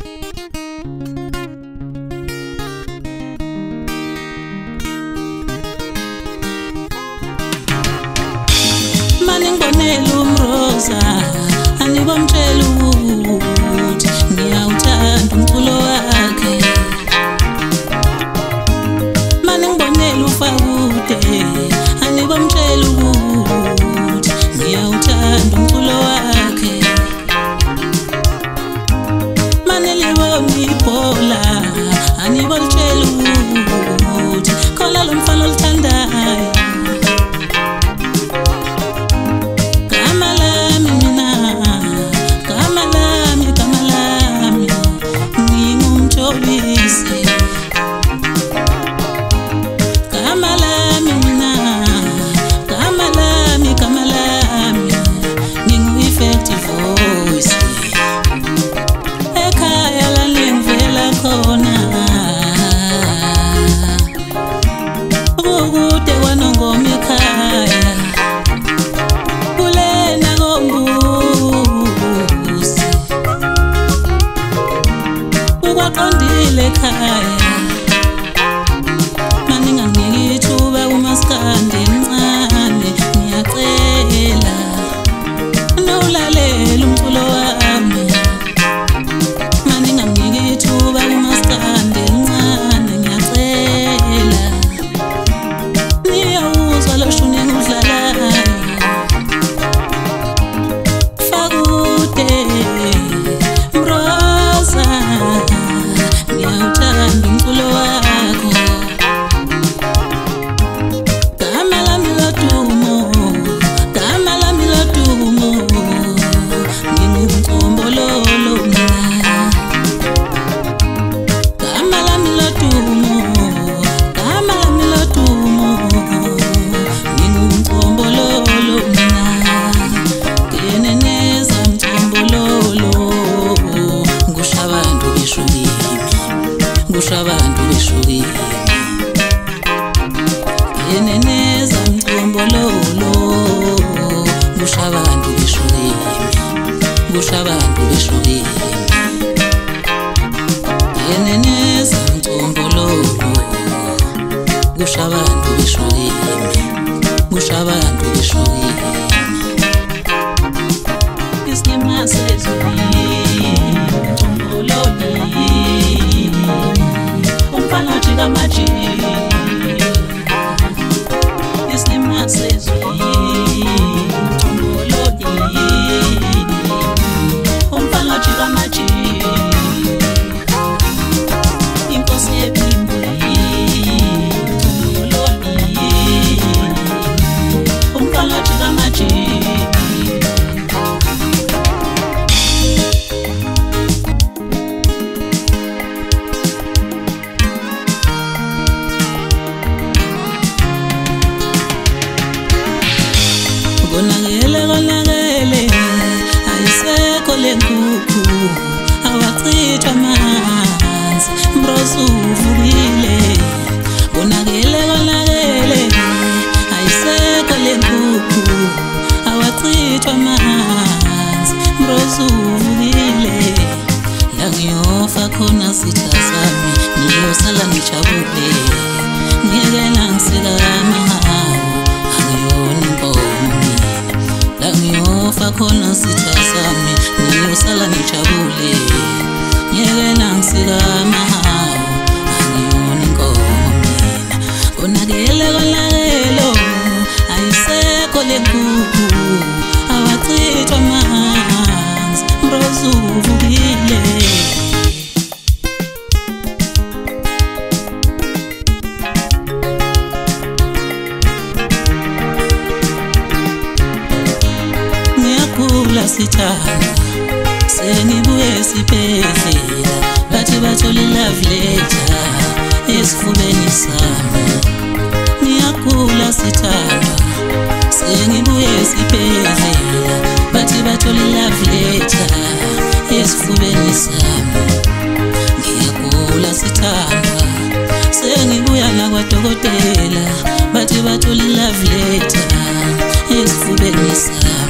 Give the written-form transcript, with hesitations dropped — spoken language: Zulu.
Maningibonela umroza anibamtshela ukuthi ngiyawuthanda umculo wakhe. Maningibonela uFakude anibamtshela ukuthi ngiyawuthanda umculo wakhe. Manelibona ibhola anibolitshela ukuthi khona lo mfana olithandayo. Ukwaqondile ekhaya maninganginiki ithuba umaskandi mncane ngiyacela nowulalela umculo wami. Maninganginiki ithuba umaskandi mncane ngiyacela niyawuzwa lo shuni engudlalayo. Fakude mroza ngiyawuthanda umculo wakho. Gama lami lodumo, gama lami lodumo, ngingumcombololo mina. Gama lami lodumo, gama lami lodumo, ngingumcombololo mina. Ngeneneza mcombololo, ngusha abantu beshukimi, ngusha abantu beshukimi. Ngeneneza mcombololo, ngusha abantu beshukimi, ngusha abantu beshukimi. Ngeneneza mcombololo, ngusha abantu beshukimi, ngusha abantu beshukimi. Islimasezweni mcomboloni umfana ojika amajiki. Islimasezweni mcomboloni umfana ojika amajiki. Inkosi yephimbo mcomboloni umfana ojika amajiki. Konakele ayisekho le nkukhu awachithwa amanzi mroza uvukile. Konakele ayisekho le nkukhu awachithwa amanzi mroza uvukile. La ngiyofa khona sitha sami ngiyosala ngijabule. Ngiyekela ngisikama angiyona inkomo. La ngiyofa khona sitha sami ngiyosala ngijabule. Ngiyekela ngisikama angiyona inkomo mina. Konakele ayisekho le nkukhu awachithwa amanzi mroza uvukile. Ngiyagula sithanda sengibuye esibhedlela bathi bathola i-love letter esifubeni sami. Ngiyagula sithanda sengibuye esibhedlela bathi bathola i-love letter esifubeni sami. Ngiyagula sithanda sengibuya nakwadokotela bathi bathola i-love letter esifubeni sami.